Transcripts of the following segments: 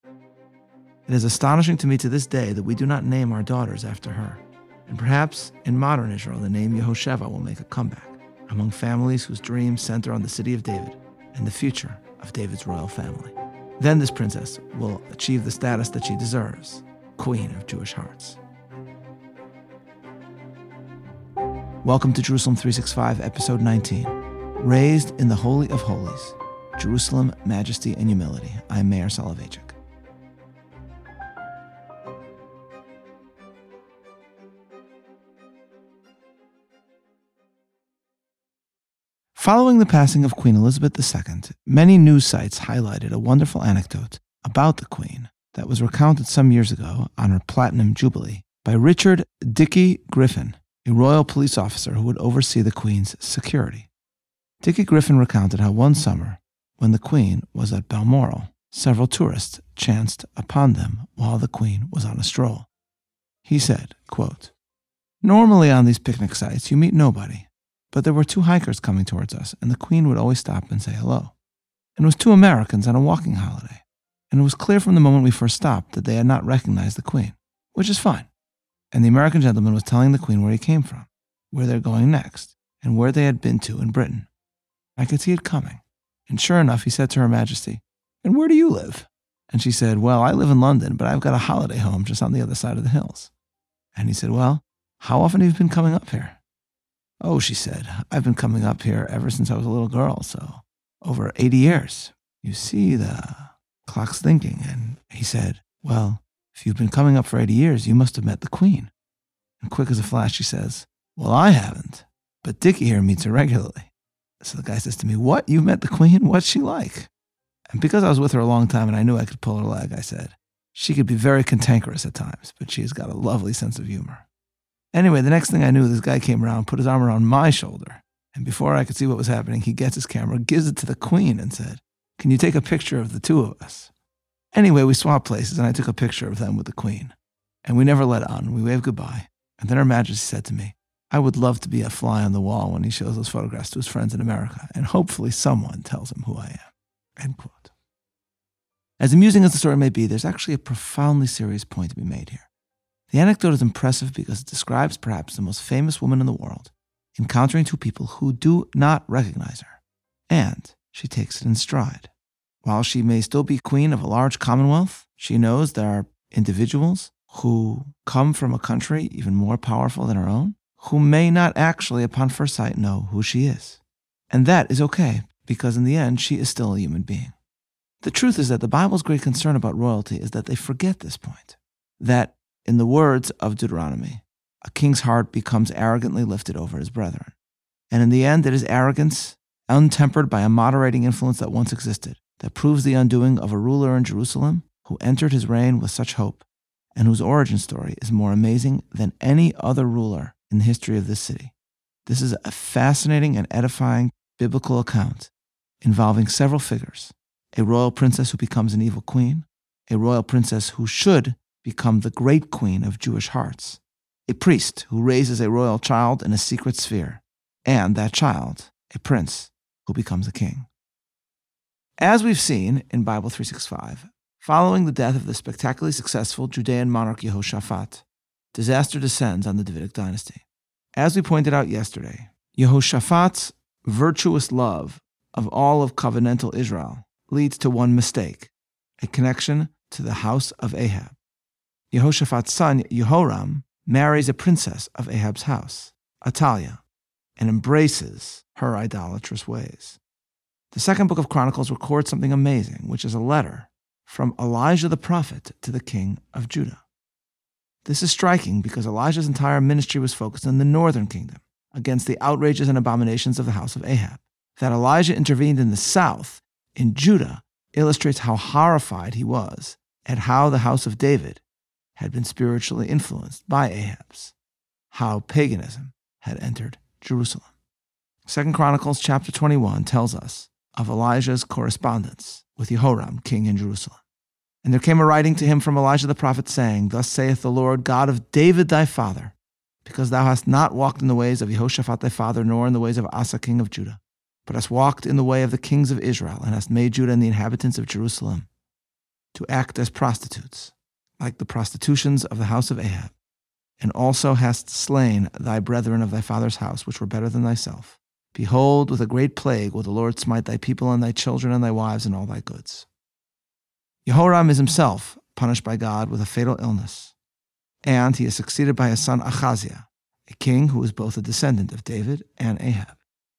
It is astonishing to me to this day that we do not name our daughters after her. And perhaps in modern Israel, the name Yehosheva will make a comeback among families whose dreams center on the city of David and the future of David's royal family. Then this princess will achieve the status that she deserves, Queen of Jewish Hearts. Welcome to Jerusalem 365, Episode 19. Raised in the Holy of Holies, Jerusalem, Majesty, and Humility. I'm Meir Soloveichik. Following the passing of Queen Elizabeth II, many news sites highlighted a wonderful anecdote about the Queen that was recounted some years ago on her Platinum Jubilee by Richard Dickie Griffin, a royal police officer who would oversee the Queen's security. Dickie Griffin recounted how one summer, when the Queen was at Balmoral, several tourists chanced upon them while the Queen was on a stroll. He said, quote, "Normally on these picnic sites you meet nobody. But there were two hikers coming towards us, and the Queen would always stop and say hello. And it was two Americans on a walking holiday, and it was clear from the moment we first stopped that they had not recognized the Queen, which is fine. And the American gentleman was telling the Queen where he came from, where they're going next, and where they had been to in Britain. I could see it coming, and sure enough, he said to Her Majesty, 'And where do you live?' And she said, 'Well, I live in London, but I've got a holiday home just on the other side of the hills.' And he said, 'Well, how often have you been coming up here?' 'Oh,' she said, 'I've been coming up here ever since I was a little girl, so over 80 years. You see, the clock's thinking.' And he said, 'Well, if you've been coming up for 80 years, you must have met the Queen.' And quick as a flash, she says, 'Well, I haven't, but Dickie here meets her regularly.' So the guy says to me, 'What? You met the Queen? What's she like?' And because I was with her a long time and I knew I could pull her leg, I said, 'She could be very cantankerous at times, but she has got a lovely sense of humor.' Anyway, the next thing I knew, this guy came around, put his arm around my shoulder, and before I could see what was happening, he gets his camera, gives it to the Queen, and said, 'Can you take a picture of the two of us?' Anyway, we swapped places, and I took a picture of them with the Queen. And we never let on. We waved goodbye. And then Her Majesty said to me, 'I would love to be a fly on the wall when he shows those photographs to his friends in America, and hopefully someone tells him who I am.'" End quote. As amusing as the story may be, there's actually a profoundly serious point to be made here. The anecdote is impressive because it describes perhaps the most famous woman in the world encountering two people who do not recognize her, and she takes it in stride. While she may still be queen of a large commonwealth, she knows there are individuals who come from a country even more powerful than her own, who may not actually, upon first sight, know who she is. And that is okay, because in the end, she is still a human being. The truth is that the Bible's great concern about royalty is that they forget this point, that in the words of Deuteronomy, a king's heart becomes arrogantly lifted over his brethren. And in the end, it is arrogance, untempered by a moderating influence that once existed, that proves the undoing of a ruler in Jerusalem who entered his reign with such hope, and whose origin story is more amazing than any other ruler in the history of this city. This is a fascinating and edifying biblical account involving several figures: a royal princess who becomes an evil queen, a royal princess who should become the great queen of Jewish hearts, a priest who raises a royal child in a secret sphere, and that child, a prince who becomes a king. As we've seen in Bible 365, following the death of the spectacularly successful Judean monarch Yehoshaphat, disaster descends on the Davidic dynasty. As we pointed out yesterday, Yehoshaphat's virtuous love of all of covenantal Israel leads to one mistake, a connection to the house of Ahab. Yehoshaphat's son, Jehoram, marries a princess of Ahab's house, Athaliah, and embraces her idolatrous ways. The second book of Chronicles records something amazing, which is a letter from Elijah the prophet to the king of Judah. This is striking because Elijah's entire ministry was focused in the northern kingdom against the outrages and abominations of the house of Ahab. That Elijah intervened in the south, in Judah, illustrates how horrified he was at how the house of David had been spiritually influenced by Ahab's, how paganism had entered Jerusalem. 2 Chronicles chapter 21 tells us of Elijah's correspondence with Jehoram, king in Jerusalem. "And there came a writing to him from Elijah the prophet, saying, 'Thus saith the Lord God of David thy father, because thou hast not walked in the ways of Jehoshaphat thy father, nor in the ways of Asa king of Judah, but hast walked in the way of the kings of Israel, and hast made Judah and the inhabitants of Jerusalem to act as prostitutes, like the prostitutions of the house of Ahab, and also hast slain thy brethren of thy father's house, which were better than thyself. Behold, with a great plague will the Lord smite thy people and thy children and thy wives and all thy goods. Jehoram is himself punished by God with a fatal illness, and he is succeeded by his son Achaziah, a king who is both a descendant of David and Ahab.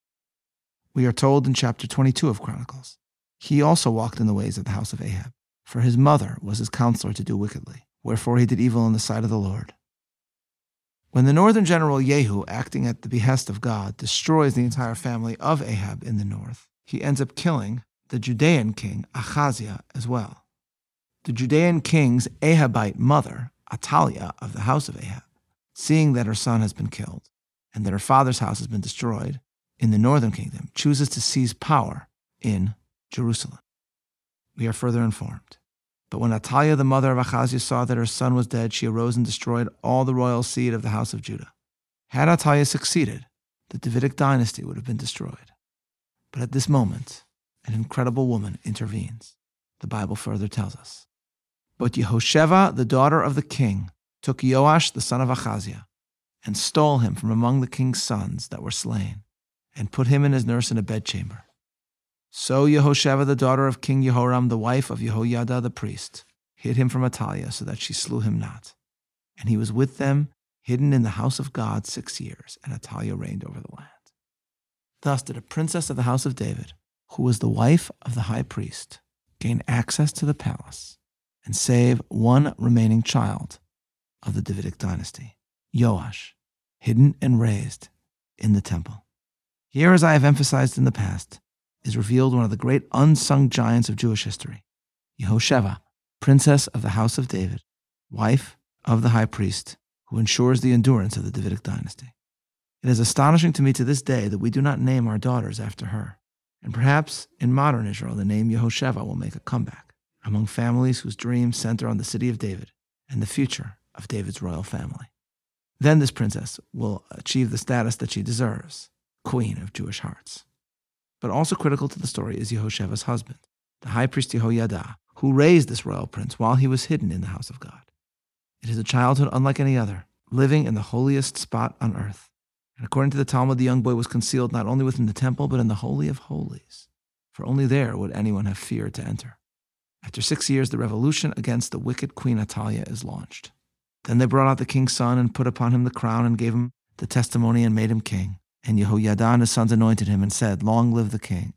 We are told in chapter 22 of Chronicles, he also walked in the ways of the house of Ahab, for his mother was his counselor to do wickedly, wherefore he did evil in the sight of the Lord. When the northern general Jehu, acting at the behest of God, destroys the entire family of Ahab in the north, he ends up killing the Judean king Achaziah as well. The Judean king's Ahabite mother, Athaliah of the house of Ahab, seeing that her son has been killed and that her father's house has been destroyed in the northern kingdom, chooses to seize power in Jerusalem. We are further informed. But when Athaliah, the mother of Achaziah, saw that her son was dead, she arose and destroyed all the royal seed of the house of Judah. Had Athaliah succeeded, the Davidic dynasty would have been destroyed. But at this moment, an incredible woman intervenes. The Bible further tells us. But Yehosheva, the daughter of the king, took Joash, the son of Achaziah, and stole him from among the king's sons that were slain, and put him and his nurse in a bedchamber. So Yehosheva, the daughter of King Jehoram, the wife of Jehoiada the priest, hid him from Athaliah so that she slew him not. And he was with them, hidden in the house of God 6 years, and Athaliah reigned over the land. Thus did a princess of the house of David, who was the wife of the high priest, gain access to the palace and save one remaining child of the Davidic dynasty, Joash, hidden and raised in the temple. Here, as I have emphasized in the past, is revealed one of the great unsung giants of Jewish history, Yehosheva, princess of the house of David, wife of the high priest, who ensures the endurance of the Davidic dynasty. It is astonishing to me to this day that we do not name our daughters after her, and perhaps in modern Israel the name Yehosheva will make a comeback among families whose dreams center on the city of David and the future of David's royal family. Then this princess will achieve the status that she deserves, queen of Jewish hearts. But also critical to the story is Yehosheva's husband, the high priest Jehoiada, who raised this royal prince while he was hidden in the house of God. It is a childhood unlike any other, living in the holiest spot on earth. And according to the Talmud, the young boy was concealed not only within the temple, but in the Holy of Holies, for only there would anyone have feared to enter. After 6 years, the revolution against the wicked Queen Athaliah is launched. Then they brought out the king's son and put upon him the crown and gave him the testimony and made him king. And Jehoiada and his sons anointed him and said, "Long live the king."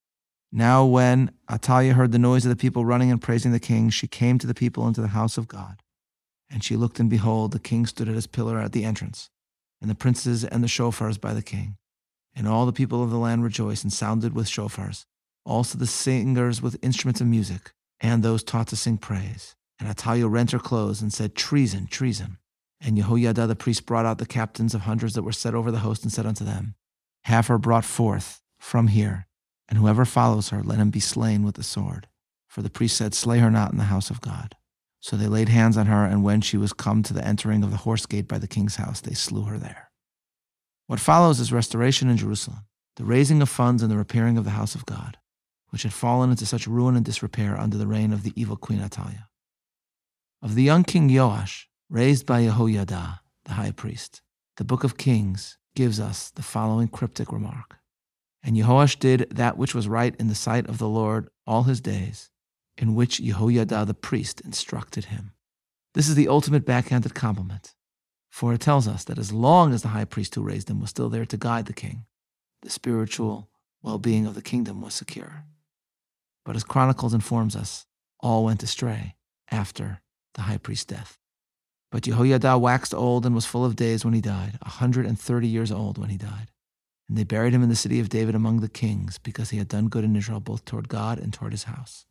Now when Athaliah heard the noise of the people running and praising the king, she came to the people into the house of God. And she looked, and behold, the king stood at his pillar at the entrance, and the princes and the shofars by the king. And all the people of the land rejoiced and sounded with shofars, also the singers with instruments of music, and those taught to sing praise. And Athaliah rent her clothes and said, "Treason, treason." And Jehoiada the priest brought out the captains of hundreds that were set over the host and said unto them, "Have her brought forth from here, and whoever follows her, let him be slain with the sword." For the priest said, "Slay her not in the house of God." So they laid hands on her, and when she was come to the entering of the horse gate by the king's house, they slew her there. What follows is restoration in Jerusalem, the raising of funds and the repairing of the house of God, which had fallen into such ruin and disrepair under the reign of the evil Queen Athaliah. Of the young king Joash, raised by Jehoiada, the high priest, the book of Kings gives us the following cryptic remark. And Jehoash did that which was right in the sight of the Lord all his days, in which Jehoiada the priest instructed him. This is the ultimate backhanded compliment, for it tells us that as long as the high priest who raised him was still there to guide the king, the spiritual well-being of the kingdom was secure. But as Chronicles informs us, all went astray after the high priest's death. But Jehoiada waxed old and was full of days when he died, 130 years old when he died. And they buried him in the city of David among the kings, because he had done good in Israel both toward God and toward his house.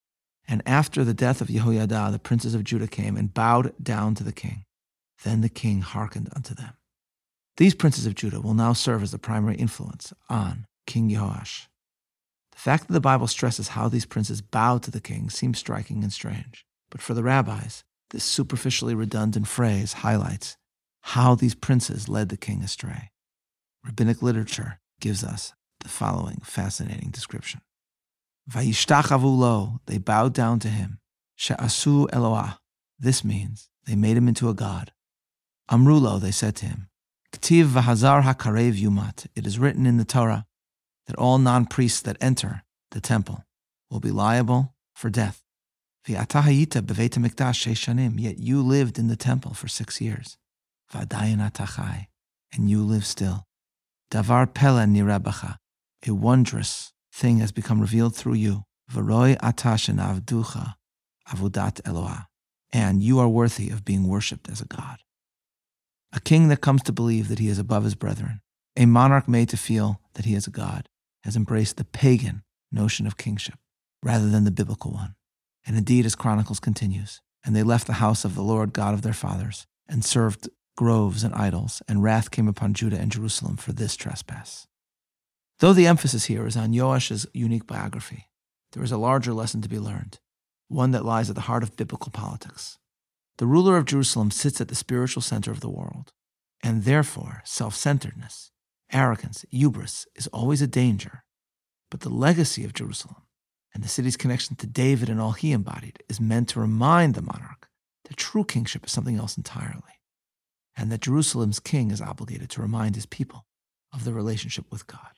And after the death of Jehoiada, the princes of Judah came and bowed down to the king. Then the king hearkened unto them. These princes of Judah will now serve as the primary influence on King Jehoash. The fact that the Bible stresses how these princes bowed to the king seems striking and strange. But for the rabbis, this superficially redundant phrase highlights how these princes led the king astray. Rabbinic literature gives us the following fascinating description. Vayishtachavu lo, they bowed down to him, she'asu Eloah. This means they made him into a god. Amrulo, they said to him, K'tiv v'hazar hakarev yumat. It is written in the Torah that all non-priests that enter the temple will be liable for death. V'ata hayita b'veit hamikdash 6 shanim. Yet you lived in the temple for 6 years. V'adayin ata chai. And you live still. Davar pele nireh bacha. A wondrous thing has become revealed through you. V'roi ata shenavducha avodat Eloah. And you are worthy of being worshipped as a god. A king that comes to believe that he is above his brethren, a monarch made to feel that he is a god, has embraced the pagan notion of kingship rather than the biblical one. And indeed, as Chronicles continues, and they left the house of the Lord God of their fathers and served groves and idols, and wrath came upon Judah and Jerusalem for this trespass. Though the emphasis here is on Joash's unique biography, there is a larger lesson to be learned, one that lies at the heart of biblical politics. The ruler of Jerusalem sits at the spiritual center of the world, and therefore self-centeredness, arrogance, hubris is always a danger. But the legacy of Jerusalem and the city's connection to David and all he embodied is meant to remind the monarch that true kingship is something else entirely, and that Jerusalem's king is obligated to remind his people of the relationship with God.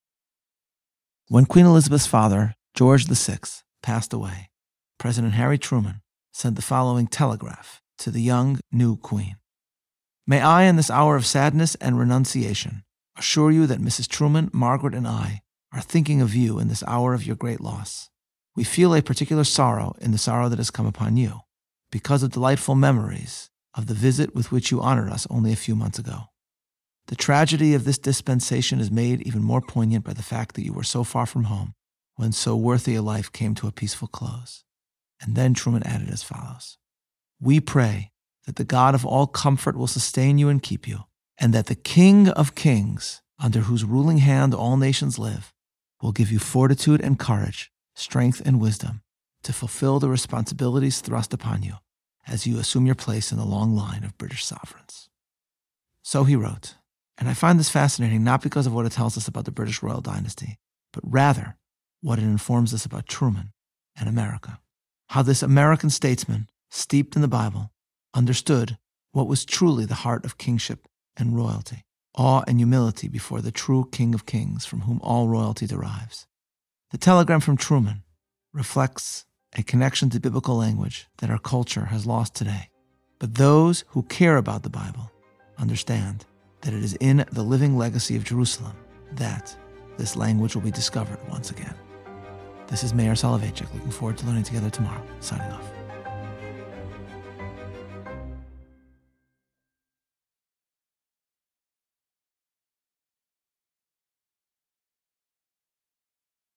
When Queen Elizabeth's father, George VI, passed away, President Harry Truman sent the following telegraph to the young, new queen. May I, in this hour of sadness and renunciation, assure you that Mrs. Truman, Margaret, and I are thinking of you in this hour of your great loss. We feel a particular sorrow in the sorrow that has come upon you, because of delightful memories of the visit with which you honored us only a few months ago. The tragedy of this dispensation is made even more poignant by the fact that you were so far from home when so worthy a life came to a peaceful close. And then Truman added as follows: We pray that the God of all comfort will sustain you and keep you, and that the King of Kings, under whose ruling hand all nations live, will give you fortitude and courage, strength and wisdom to fulfill the responsibilities thrust upon you as you assume your place in the long line of British sovereigns. So he wrote, and I find this fascinating not because of what it tells us about the British royal dynasty, but rather what it informs us about Truman and America. How this American statesman, steeped in the Bible, understood what was truly the heart of kingship and royalty, awe and humility before the true King of Kings from whom all royalty derives. The telegram from Truman reflects a connection to biblical language that our culture has lost today. But those who care about the Bible understand that it is in the living legacy of Jerusalem that this language will be discovered once again. This is Meir Soloveichik, looking forward to learning together tomorrow. Signing off.